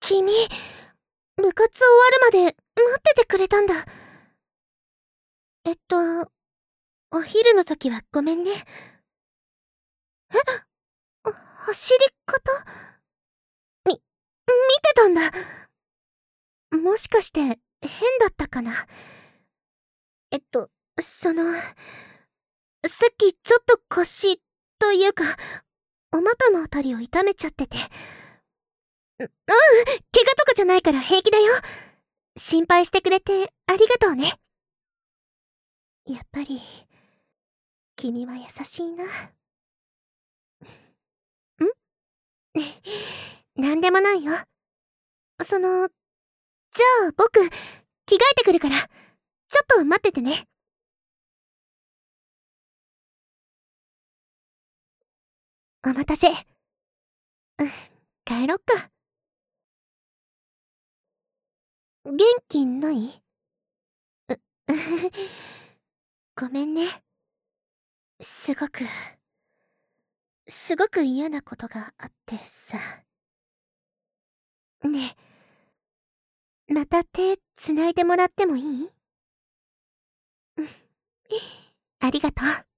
君、部活終わるまで待っててくれたんだ。お昼の時はごめんね。走り方見てたんだ。もしかして変だったかな。えっと、その、さっきちょっと腰というか、お股のあたりを痛めちゃってて。怪我とかじゃないから平気だよ。心配してくれてありがとうね。やっぱり、君は優しいな。なんでもないよ。じゃあ僕、着替えてくるから、ちょっと待っててね。お待たせ。帰ろっか。元気ない？ごめんね。すごく、すごく嫌なことがあってさ。ねえ、また手繋いでもらってもいい？ありがとう。